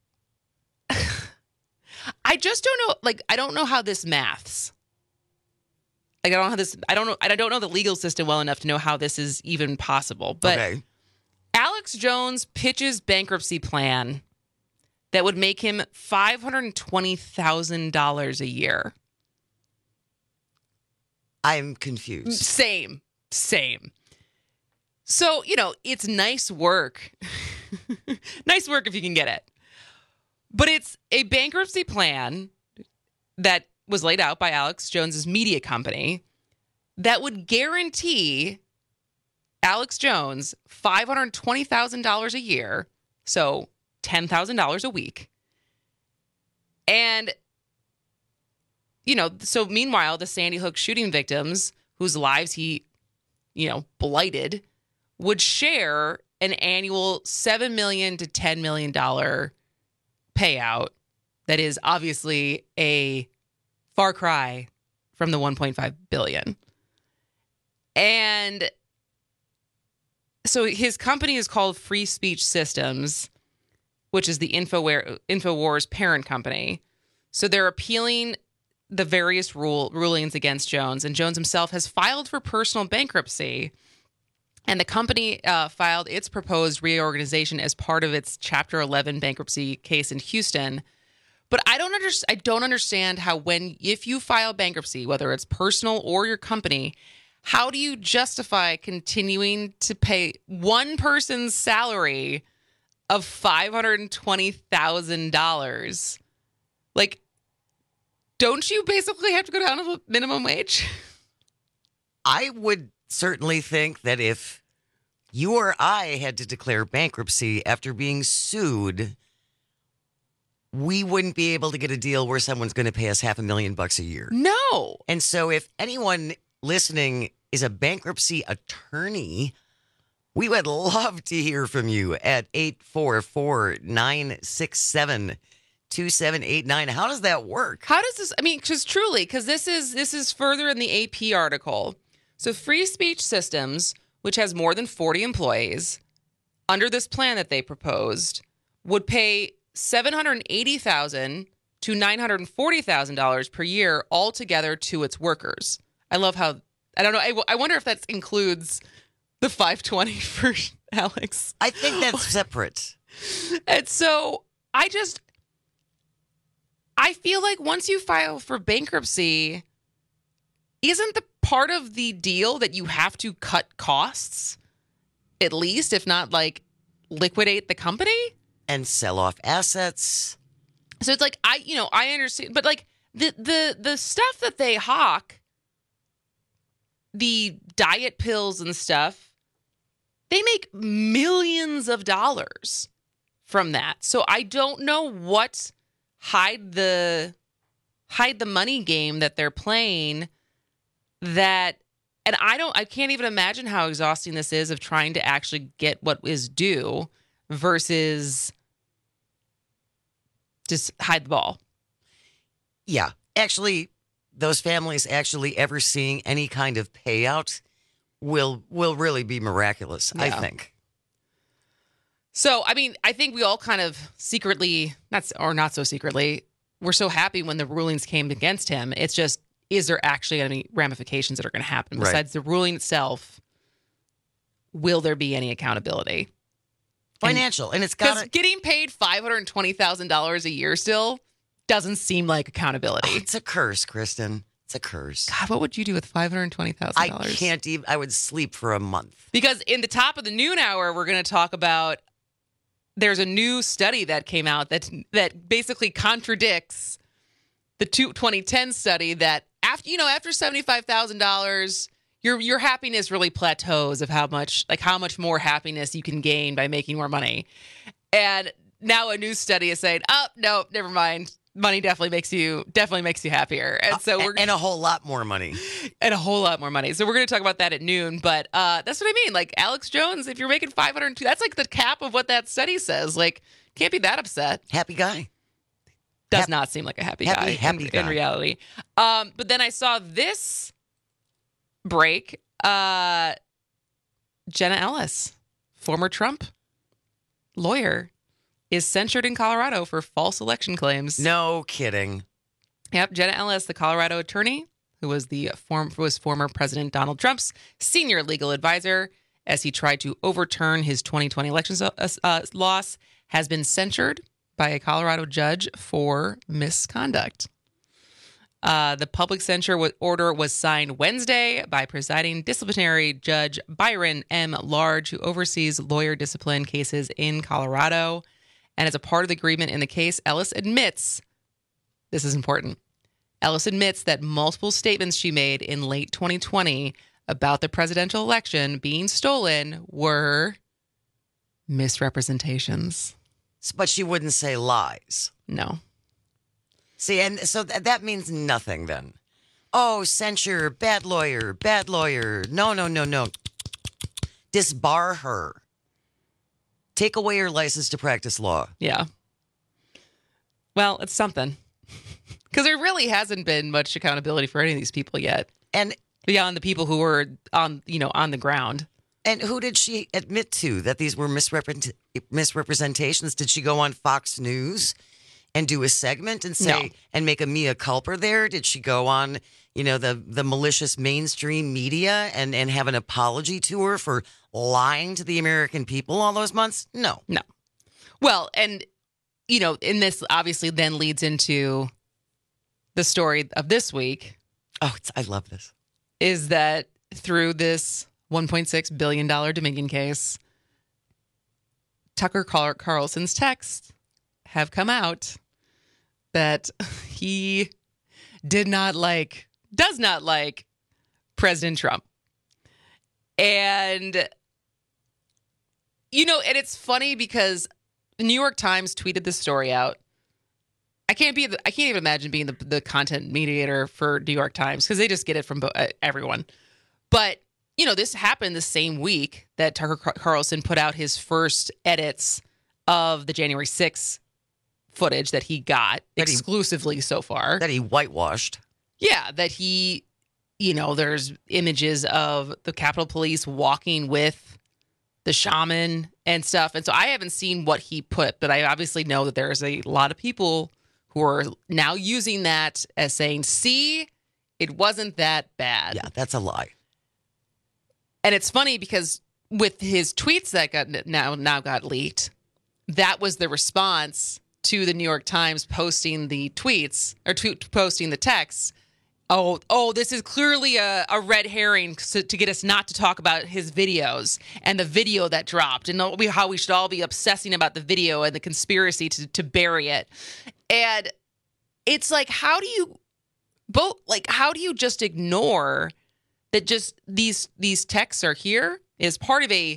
I just don't know, like, I don't know how this maths. Like, I don't know how this, I don't know, I don't know the legal system well enough to know how this is even possible. But Okay. Alex Jones pitches bankruptcy plan that would make him five hundred twenty thousand dollars a year. I'm confused. Same, same. So, you know, it's nice work. Nice work if you can get it. But it's a bankruptcy plan that was laid out by Alex Jones's media company that would guarantee Alex Jones five hundred twenty thousand dollars a year, so ten thousand dollars a week. And, you know, so meanwhile, the Sandy Hook shooting victims whose lives he, you know, blighted would share an annual seven million dollars to ten million dollars payout that is obviously a far cry from the one point five billion dollars. And so his company is called Free Speech Systems, which is the Infowar- InfoWars parent company. So they're appealing the various rule rulings against Jones, and Jones himself has filed for personal bankruptcy. And the company uh, filed its proposed reorganization as part of its Chapter eleven bankruptcy case in Houston. But I don't understand. I don't understand how, when if you file bankruptcy, whether it's personal or your company, how do you justify continuing to pay one person's salary of five hundred twenty thousand dollars? Like, don't you basically have to go down to the minimum wage? I would certainly think that if you or I had to declare bankruptcy after being sued, we wouldn't be able to get a deal where someone's going to pay us half a million bucks a year. No. And so if anyone listening is a bankruptcy attorney, we would love to hear from you at eight four four, nine six seven, two seven eight nine. How does that work? How does this, I mean, because truly, because this is this is further in the A P article. So Free Speech Systems, which has more than forty employees, under this plan that they proposed, would pay seven hundred eighty thousand dollars to nine hundred forty thousand dollars per year altogether to its workers. I love how, I don't know, I, I wonder if that includes the five twenty for Alex. I think that's separate. And so I just, I feel like once you file for bankruptcy, isn't the part of the deal that you have to cut costs, at least, if not like liquidate the company? And sell off assets. So it's like, I, you know, I understand, but like the, the, the stuff that they hawk, the diet pills and stuff, they make millions of dollars from that. So I don't know what hide the hide the money game that they're playing, that, and I don't, I can't even imagine how exhausting this is of trying to actually get what is due versus just hide the ball. Yeah. Actually, those families actually ever seeing any kind of payout will will really be miraculous, I Yeah. think. So, I mean, I think we all kind of secretly, not or not so secretly, we're so happy when the rulings came against him. It's just, is there actually going to be ramifications that are going to happen? Right. Besides the ruling itself, will there be any accountability? Financial. And, and it's Because got getting paid five hundred twenty thousand dollars a year still doesn't seem like accountability. Oh, it's a curse, Kristen. It's a curse. God, what would you do with five hundred twenty thousand dollars? I can't even, I would sleep for a month. Because in the top of the noon hour, we're going to talk about, there's a new study that came out that that basically contradicts the twenty ten study that after, you know, after seventy-five thousand dollars, your your happiness really plateaus of how much, like how much more happiness you can gain by making more money. And now a new study is saying, oh, no, never mind. Money definitely makes you definitely makes you happier. And so we're and a whole lot more money. And a whole lot more money. So we're going to talk about that at noon. But uh, that's what I mean. Like Alex Jones, if you're making five hundred two, that's like the cap of what that study says. Like, can't be that upset. Happy guy. does Hap- not seem like a happy, happy, guy, happy in, guy in reality. Um, but then I saw this break. Uh, Jenna Ellis, former Trump lawyer, is censured in Colorado for false election claims. No kidding. Yep, Jenna Ellis, the Colorado attorney who was the form was former President Donald Trump's senior legal advisor as he tried to overturn his twenty twenty election uh, uh, loss, has been censured by a Colorado judge for misconduct. Uh, the public censure order was signed Wednesday by presiding disciplinary judge Byron M. Large, who oversees lawyer discipline cases in Colorado. And as a part of the agreement in the case, Ellis admits, this is important, Ellis admits that multiple statements she made in late twenty twenty about the presidential election being stolen were misrepresentations. But she wouldn't say lies. No. See, and so th- that means nothing then. Oh, censure, bad lawyer, bad lawyer. No, no, no, no. Disbar her. Take away her license to practice law. Yeah. Well, it's something. Because there really hasn't been much accountability for any of these people yet. And beyond the people who were on, you know, on the ground. And who did she admit to that these were misrepre- misrepresentations? Did she go on Fox News and do a segment and say No. and make a mea culpa there? Did she go on, you know, the the malicious mainstream media and and have an apology tour for lying to the American people all those months? No. No. Well, and, you know, and this obviously then leads into the story of this week. Oh, it's, I love this. Is that through this one point six billion dollars Dominion case, Tucker Carl- Carlson's texts have come out that he did not like, does not like President Trump. And, you know, and it's funny because the New York Times tweeted this story out. I can't be, the, I can't even imagine being the, the content mediator for New York Times because they just get it from bo- uh, everyone. But, you know, this happened the same week that Tucker Car- Carlson put out his first edits of the January sixth footage that he got That he- exclusively so far. That he whitewashed. Yeah, that he, you know, there's images of the Capitol Police walking with the shaman and stuff. And so I haven't seen what he put, but I obviously know that there's a lot of people who are now using that as saying, see, it wasn't that bad. Yeah, that's a lie. And it's funny because with his tweets that got now now got leaked, that was the response to the New York Times posting the tweets or tweet, posting the texts. Oh, oh, this is clearly a, a red herring to, to get us not to talk about his videos and the video that dropped and how we should all be obsessing about the video and the conspiracy to, to bury it. And it's like, how do you both like, how do you just ignore that just these these texts are here as part of a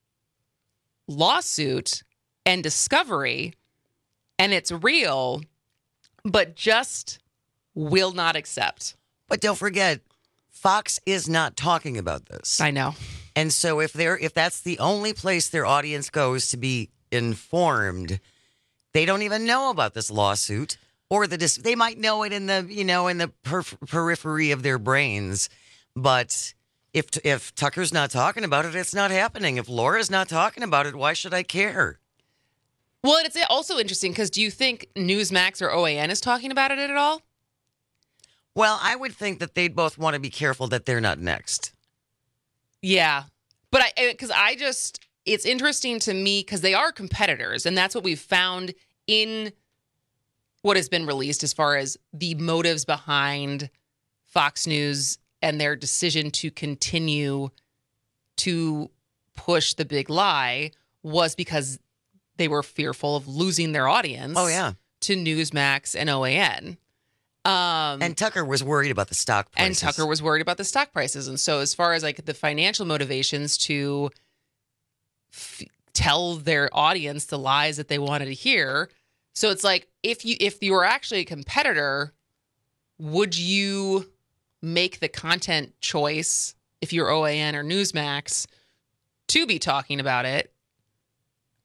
lawsuit and discovery and it's real, but just will not accept. But don't forget, Fox is not talking about this. I know. And so if they're if that's the only place their audience goes to be informed, they don't even know about this lawsuit or the dis- they might know it in the, you know, in the per- periphery of their brains, but if if Tucker's not talking about it, it's not happening. If Laura's not talking about it, why should I care? Well, it's also interesting because do you think Newsmax or O A N is talking about it at all? Well, I would think that they'd both want to be careful that they're not next. Yeah. But I, because I just, it's interesting to me because they are competitors. And that's what we've found in what has been released as far as the motives behind Fox News and their decision to continue to push the big lie was because they were fearful of losing their audience. Oh, yeah. To Newsmax and O A N. Um, and Tucker was worried about the stock prices. And Tucker was worried about the stock prices. And so as far as like the financial motivations to f- tell their audience the lies that they wanted to hear. So it's like, if you if you were actually a competitor, would you make the content choice if you're O A N or Newsmax to be talking about it?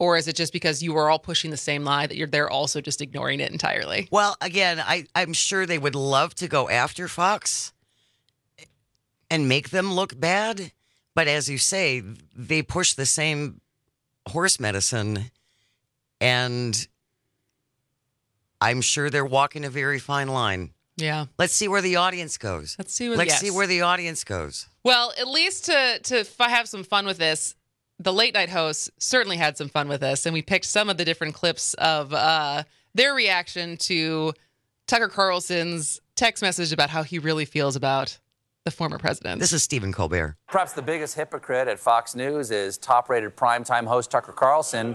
Or is it just because you were all pushing the same lie that you're they're also just ignoring it entirely? Well, again, I, I'm sure they would love to go after Fox and make them look bad. But as you say, they push the same horse medicine, and I'm sure they're walking a very fine line. Yeah. Let's see where the audience goes. Let's see where Let's yes. see where the audience goes. Well, at least to to f- have some fun with this, the late night hosts certainly had some fun with this, and we picked some of the different clips of uh, their reaction to Tucker Carlson's text message about how he really feels about the former president. This is Stephen Colbert. Perhaps the biggest hypocrite at Fox News is top-rated primetime host Tucker Carlson,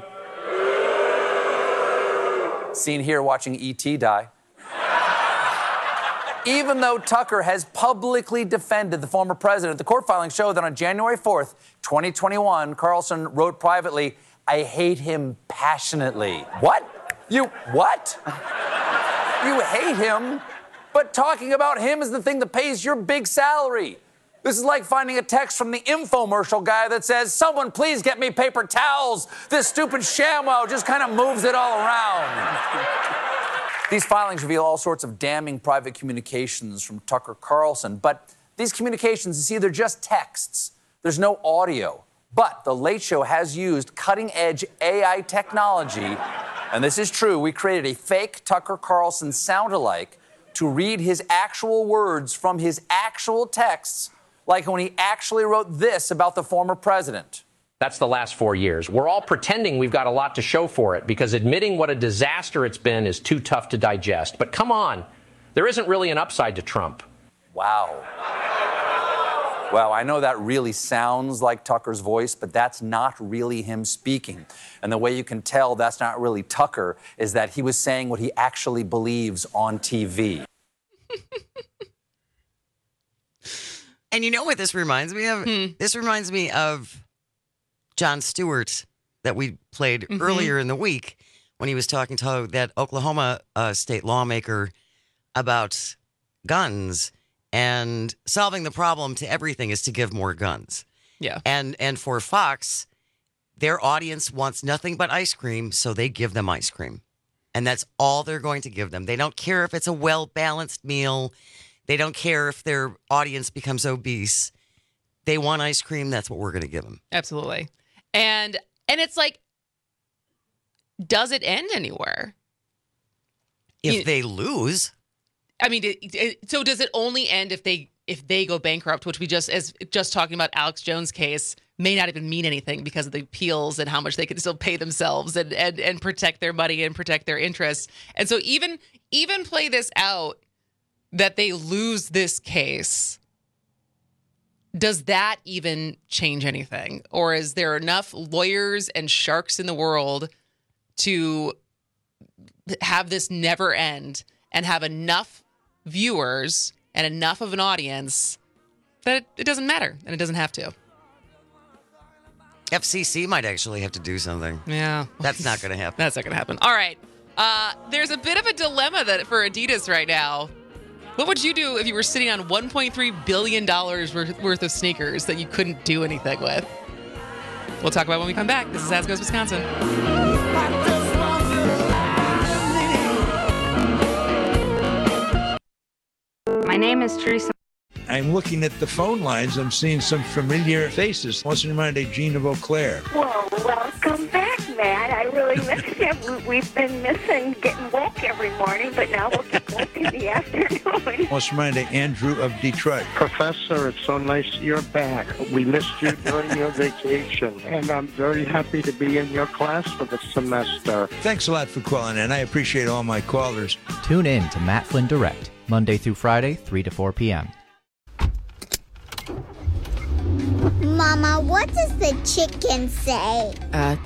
seen here watching E T die. Even though Tucker has publicly defended the former president, the court filings show that on January fourth, twenty twenty-one, Carlson wrote privately, "I hate him passionately." What? You, what? You hate him, but talking about him is the thing that pays your big salary. This is like finding a text from the infomercial guy that says, "Someone please get me paper towels. This stupid ShamWow just kind of moves it all around." These filings reveal all sorts of damning private communications from Tucker Carlson, but these communications is either just texts. There's no audio. But The Late Show has used cutting-edge A I technology, and this is true. We created a fake Tucker Carlson sound-alike to read his actual words from his actual texts, like when he actually wrote this about the former president. That's the last four years. We're all pretending we've got a lot to show for it because admitting what a disaster it's been is too tough to digest. But come on, there isn't really an upside to Trump. Wow. Well, I know that really sounds like Tucker's voice, but that's not really him speaking. And the way you can tell that's not really Tucker is that he was saying what he actually believes on T V. And you know what this reminds me of? Hmm. This reminds me of Jon Stewart that we played mm-hmm. earlier in the week when he was talking to that Oklahoma uh, state lawmaker about guns, and solving the problem to everything is to give more guns. Yeah. And and for Fox, their audience wants nothing but ice cream, so they give them ice cream. And that's all they're going to give them. They don't care if it's a well-balanced meal. They don't care if their audience becomes obese. They want ice cream. That's what we're going to give them. Absolutely. And and it's like, does it end anywhere? If you, they lose. I mean, it, it, so does it only end if they if they go bankrupt, which we just, as just talking about Alex Jones' case, may not even mean anything because of the appeals and how much they can still pay themselves and, and, and protect their money and protect their interests. And so even even play this out that they lose this case, does that even change anything? Or is there enough lawyers and sharks in the world to have this never end and have enough viewers and enough of an audience that it, it doesn't matter and it doesn't have to? F C C might actually have to do something. Yeah. That's not going to happen. That's not going to happen. All right. Uh, there's a bit of a dilemma that for Adidas right now. What would you do if you were sitting on one point three billion dollars worth, worth of sneakers that you couldn't do anything with? We'll talk about when we come back. This is As Goes Wisconsin. My name is Teresa. I'm looking at the phone lines. I'm seeing some familiar faces. What's in mind, Gina Vauclair? Well, welcome back, Matt. I really missed you. We've been missing getting woke every morning, but now we'll get woke in the afternoon. What's in mind, Andrew of Detroit? Professor, it's so nice you're back. We missed you during your vacation, and I'm very happy to be in your class for the semester. Thanks a lot for calling in. I appreciate all my callers. Tune in to Matt Flynn Direct, Monday through Friday, three to four p.m. Mama, what does the chicken say? Uh.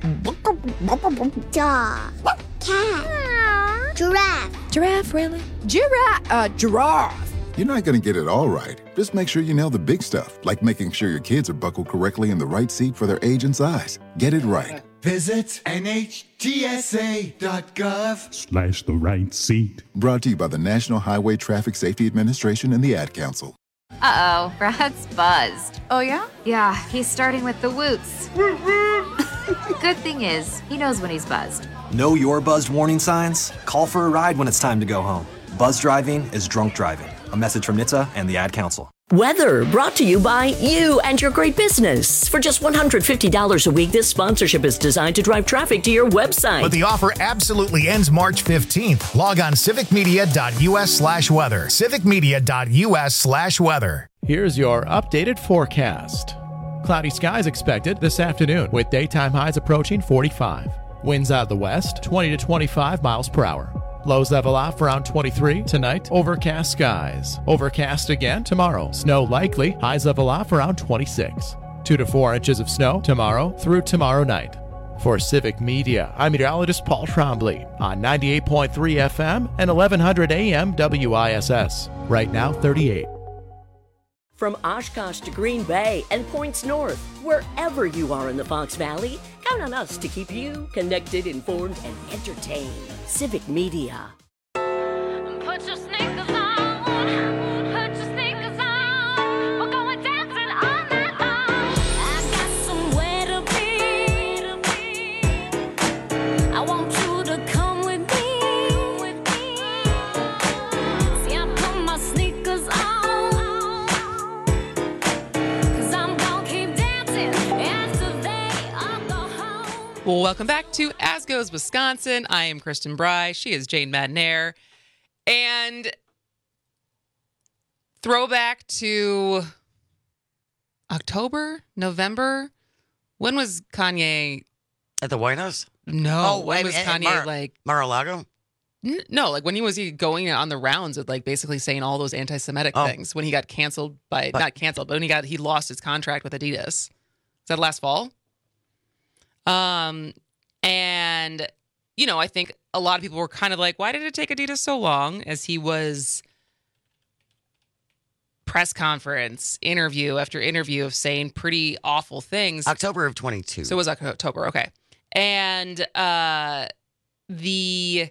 Dog. Cat. Giraffe. Giraffe, really? Giraffe. Uh, giraffe. You're not going to get it all right. Just make sure you nail the big stuff, like making sure your kids are buckled correctly in the right seat for their age and size. Get it right. Visit N H T S A dot gov Slash the right seat. Brought to you by the National Highway Traffic Safety Administration and the Ad Council. Uh-oh, Brad's buzzed. Oh, yeah? Yeah, he's starting with the woots. Good thing is, he knows when he's buzzed. Know your buzzed warning signs? Call for a ride when it's time to go home. Buzz driving is drunk driving. A message from N H T S A and the Ad Council. Weather brought to you by you and your great business. For just one hundred fifty dollars a week, this sponsorship is designed to drive traffic to your website. But the offer absolutely ends March fifteenth. Log on civicmedia.us slash weather. civicmedia.us slash weather. Here's your updated forecast. Cloudy skies expected this afternoon with daytime highs approaching forty-five. Winds out of the west, twenty to twenty-five miles per hour. Lows level off around twenty-three. Tonight, overcast skies. Overcast again tomorrow. Snow likely. Highs level off around twenty-six. Two to four inches of snow tomorrow through tomorrow night. For Civic Media, I'm meteorologist Paul Trombley on ninety-eight point three F M and eleven hundred A M W I S S. Right now, thirty-eight. From Oshkosh to Green Bay and points north, wherever you are in the Fox Valley, count on us to keep you connected, informed, and entertained. Civic Media. Put your sneakers on, put your sneakers on, we're going dancing all night long. I got somewhere to be, I want you to come with me, see I put my sneakers on, cause I'm gonna keep dancing after they all go home. Well, welcome back to As Goes Wisconsin. I am Kristen Bry. She is Jane Madnair. And throwback to October, November. When was Kanye at the White House? No. Oh, when I was mean, Kanye Mar- like Mar-a-Lago? N- No, like when he was he going on the rounds with like basically saying all those anti-Semitic Oh. things when he got canceled by But- not canceled, but when he got he lost his contract with Adidas. Is that last fall? Um, and you know, I think a lot of people were kind of like, why did it take Adidas so long? As he was press conference, interview after interview of saying pretty awful things. October of twenty-two. So it was October, okay. And uh, the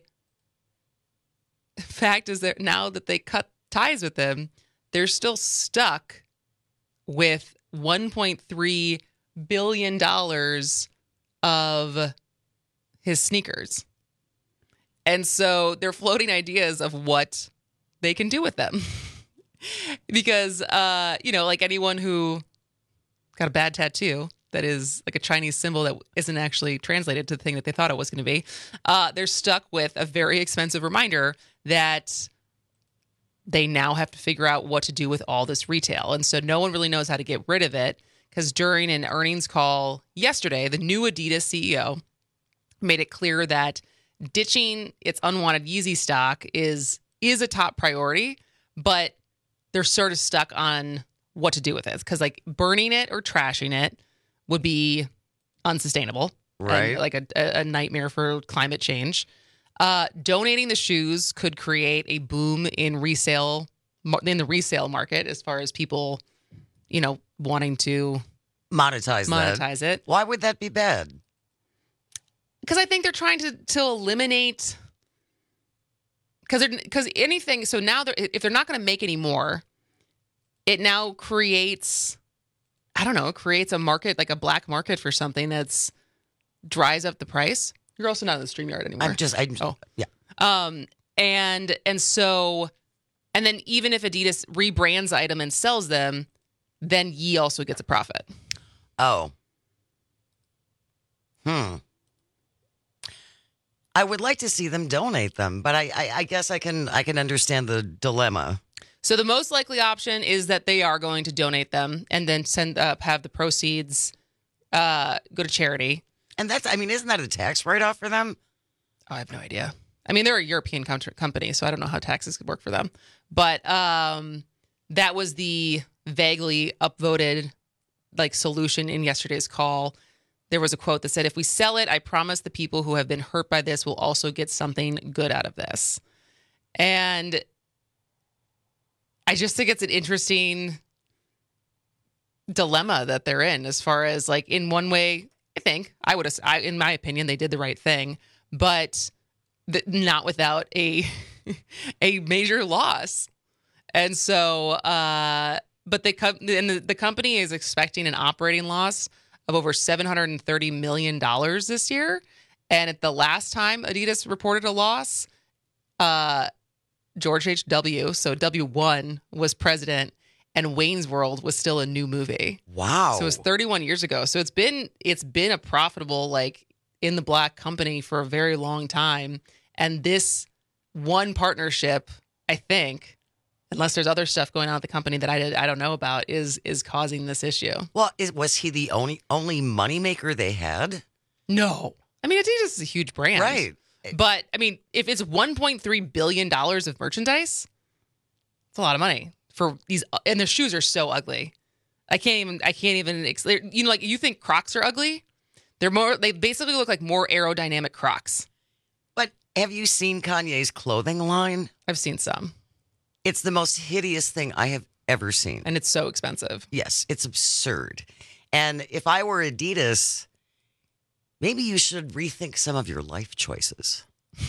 fact is that now that they cut ties with him, they're still stuck with one point three billion dollars of his sneakers. And so they're floating ideas of what they can do with them. Because, uh, you know, like anyone who got a bad tattoo that is like a Chinese symbol that isn't actually translated to the thing that they thought it was going to be, uh, they're stuck with a very expensive reminder that they now have to figure out what to do with all this retail. And so no one really knows how to get rid of it, because during an earnings call yesterday, the new Adidas C E O made it clear that ditching its unwanted Yeezy stock is is a top priority, but they're sort of stuck on what to do with it, because like burning it or trashing it would be unsustainable, Right. and like a, a nightmare for climate change. Uh, donating the shoes could create a boom in resale in the resale market, as far as people, you know, wanting to monetize that. monetize it. Why would that be bad? Because I think they're trying to to eliminate, because because anything. So now they're, if they're not going to make any more, it now creates, I don't know, it creates a market, like a black market for something that's dries up the price. You're also not in the StreamYard anymore. I'm just, I'm, oh yeah. Um, and and so, and then even if Adidas rebrands the item and sells them, then Yee also gets a profit. Oh. Hmm. I would like to see them donate them, but I, I, I guess I can I can understand the dilemma. So the most likely option is that they are going to donate them and then send up have the proceeds uh, go to charity. And that's, I mean, isn't that a tax write-off for them? Oh, I have no idea. I mean, they're a European com- company, so I don't know how taxes could work for them. But um, that was the vaguely upvoted like solution in yesterday's call. There was a quote that said, if we sell it, I promise the people who have been hurt by this will also get something good out of this. And I just think it's an interesting dilemma that they're in, as far as like, in one way, I think I would have, I, in my opinion, they did the right thing, but th- not without a, a major loss. And so, uh, but they co- and the, the company is expecting an operating loss of over seven hundred thirty million dollars this year. And at the last time Adidas reported a loss, uh, George H W, so W one, was president, and Wayne's World was still a new movie. Wow. So it was thirty-one years ago. So it's been it's been a profitable, like, in the black company for a very long time. And this one partnership, I think, unless there's other stuff going on at the company that I did, I don't know about, is is causing this issue. Well, is, was he the only only moneymaker they had? No. I mean, Adidas is a huge brand. Right. But, I mean, if it's one point three billion dollars of merchandise, it's a lot of money for these. And their shoes are so ugly. I can't even, I can't even, you know, like, you think Crocs are ugly? They're more, they basically look like more aerodynamic Crocs. But have you seen Kanye's clothing line? I've seen some. It's the most hideous thing I have ever seen. And it's so expensive. Yes, it's absurd. And if I were Adidas, maybe you should rethink some of your life choices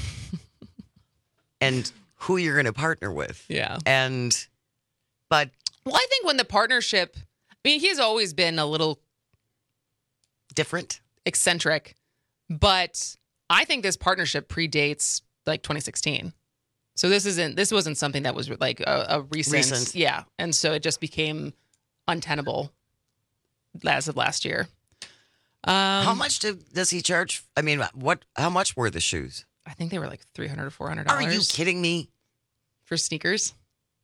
and who you're going to partner with. Yeah. And, but. Well, I think when the partnership, I mean, he's always been a little different, eccentric, but I think this partnership predates like twenty sixteen. So this isn't, this wasn't something that was like a, a recent, Recent. yeah. And so it just became untenable as of last year. Um, how much do, does he charge? I mean, what? How much were the shoes? I think they were like three hundred or four hundred Are dollars. you kidding me? For sneakers?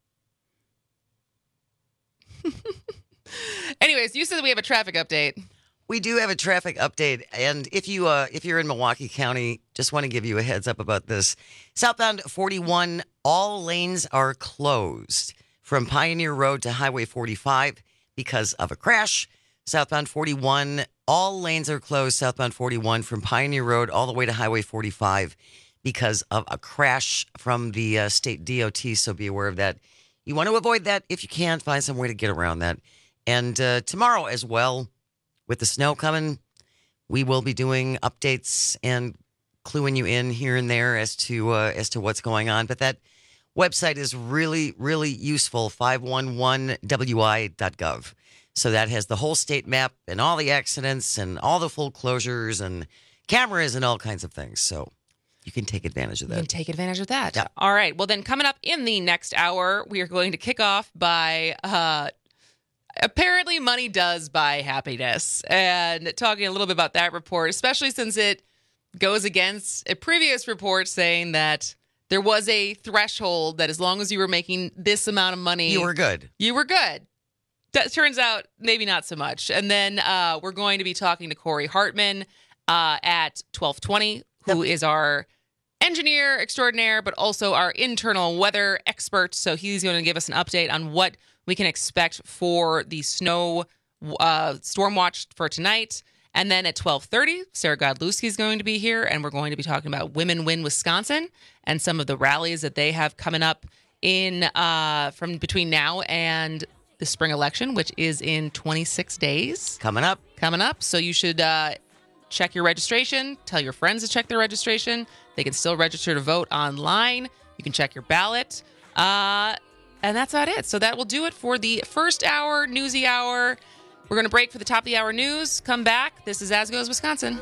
Anyways, you said we have a traffic update. We do have a traffic update, and if you uh, if you're in Milwaukee County, just want to give you a heads up about this. Southbound forty-one, all lanes are closed from Pioneer Road to Highway forty-five because of a crash. Southbound forty-one, all lanes are closed. Southbound forty-one from Pioneer Road all the way to Highway forty-five because of a crash from the uh, state D O T. So be aware of that. You want to avoid that if you can. Find some way to get around that. And uh, tomorrow as well, with the snow coming, we will be doing updates and cluing you in here and there as to uh, as to what's going on. But that website is really, really useful, five one one W I dot gov. So that has the whole state map and all the accidents and all the full closures and cameras and all kinds of things. So you can take advantage of You that. can take advantage of that. Yeah. All right. Well, then coming up in the next hour, we are going to kick off by uh, apparently money does buy happiness, and talking a little bit about that report, especially since it goes against a previous report saying that there was a threshold that as long as you were making this amount of money, You were good. You were good. That turns out maybe not so much. And then uh, we're going to be talking to Corey Hartman uh, at twelve twenty, who is our engineer extraordinaire, but also our internal weather expert. So he's going to give us an update on what we can expect for the snow uh, storm watch for tonight. And then at twelve thirty, Sarah Godlewski is going to be here, and we're going to be talking about Women Win Wisconsin and some of the rallies that they have coming up in uh, from between now and the spring election, which is in twenty-six days. Coming up. Coming up. So you should uh, check your registration. Tell your friends to check their registration. They can still register to vote online. You can check your ballot. Uh, and that's about it. So that will do it for the first hour, newsy hour. We're going to break for the top of the hour news. Come back. This is As Goes Wisconsin.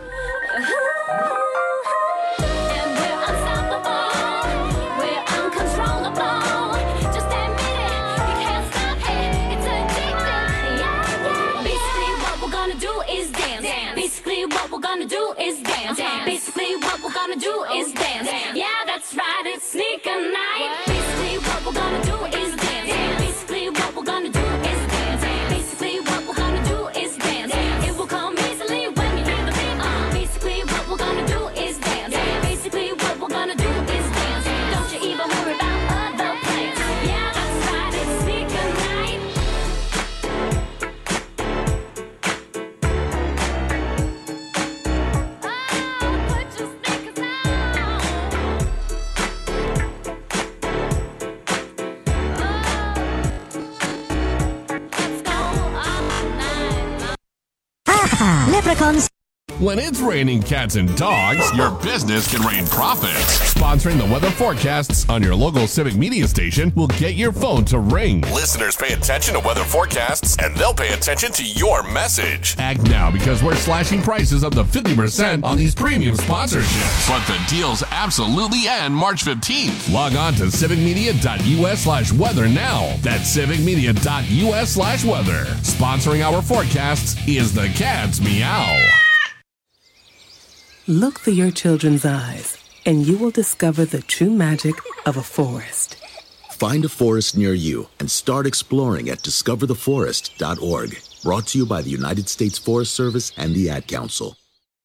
Basically, what we're gonna do is dance. Basically, what we're gonna do is dance. Yeah, that's right, it's sneaker night. Basically, what we're gonna do is dance. Basically, what we're gonna do is dance. Basically, what we're gonna do is dance. It will come easily when you hear the beat. Uh, basically, what we're gonna do is dance. Basically, what we're gonna do is dance. Don't you even worry about other plans. Yeah, that's right, it's sneaker night. Leprechauns. When it's raining cats and dogs, your business can rain profits. Sponsoring the weather forecasts on your local Civic Media station will get your phone to ring. Listeners pay attention to weather forecasts, and they'll pay attention to your message. Act now because we're slashing prices up to fifty percent on these premium sponsorships. But the deals absolutely end March fifteenth. Log on to civicmedia.us slash weather now. That's civicmedia.us slash weather. Sponsoring our forecasts is the Cat's Meow. Look through your children's eyes, and you will discover the true magic of a forest. Find a forest near you and start exploring at discover the forest dot org. Brought to you by the United States Forest Service and the Ad Council.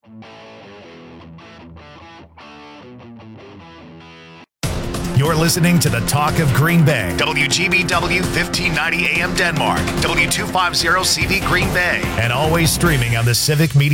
You're listening to the Talk of Green Bay. W G B W fifteen ninety A M Denmark. W two fifty C V Green Bay. And always streaming on the Civic Media